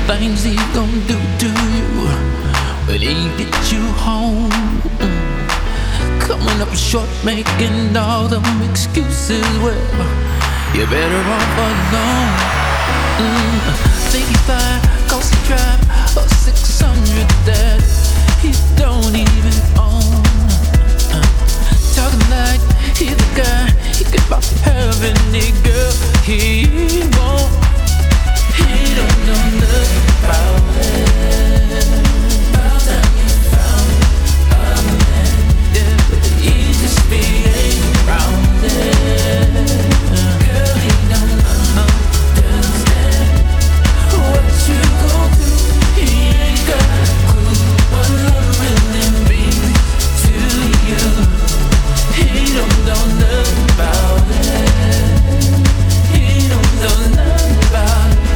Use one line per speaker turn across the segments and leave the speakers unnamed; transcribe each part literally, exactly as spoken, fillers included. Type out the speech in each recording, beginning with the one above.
things he gon' do to you when he gets you home. Mm. Coming up short, making all them excuses. Well, you're better off alone. Mm. Fifty-five cost to drive a six hundred that he don't even own. Uh, talking like he's the guy he could buy heaven, girl. He won't. He don't know nothing about it. About that you found a man, yeah, but he just be around it. Girl, he don't understand what you go through. He ain't got a clue what love really means to you. He don't know nothing about it. He don't know nothing about it.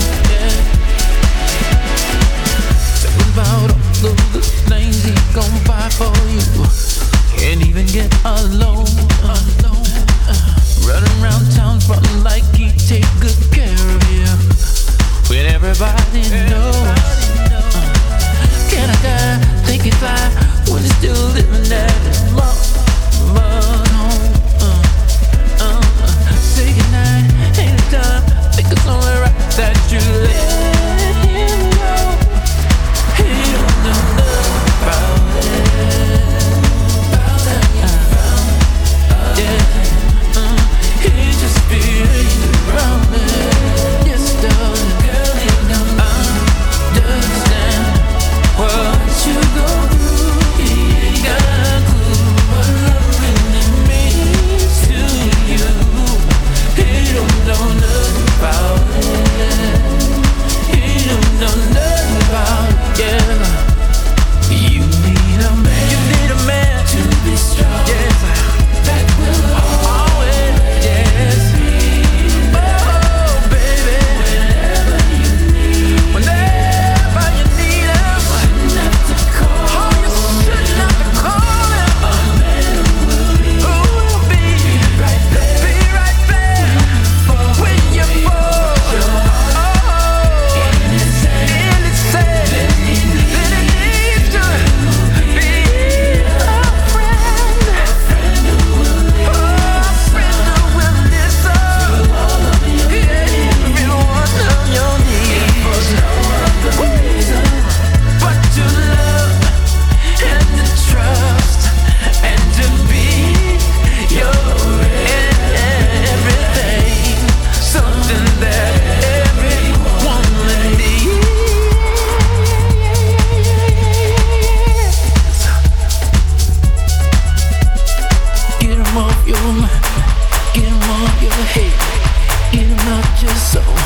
About all of the things he gon' buy for you. Can't even get alone, alone. Uh, running around town frontin' like he take good care of you when everybody knows. Uh, can a guy think he fly when he's still living at his mama's home? Uh, uh, uh, say goodnight, ain't it time? Think it's only right that you let him know. He don't know nothing about it. About that you found, uh, yeah. Uh, he just be around it. Yes, darling. Girl, he don't understand what you go through. He ain't got a clue what love really means to you. He don't know nothing about it. He don't know nothing about it. Yeah, you need a man. You need a man to be strong. Yes, that will always. Yes, oh baby, whenever you need, whenever you need him, shouldn't have to call. Oh, you shouldn't have to call him. A man who will be, be right there, be right there when you fall. Oh, in his hand, in his hand. Get him off your mind, get him off your head, get him out your soul.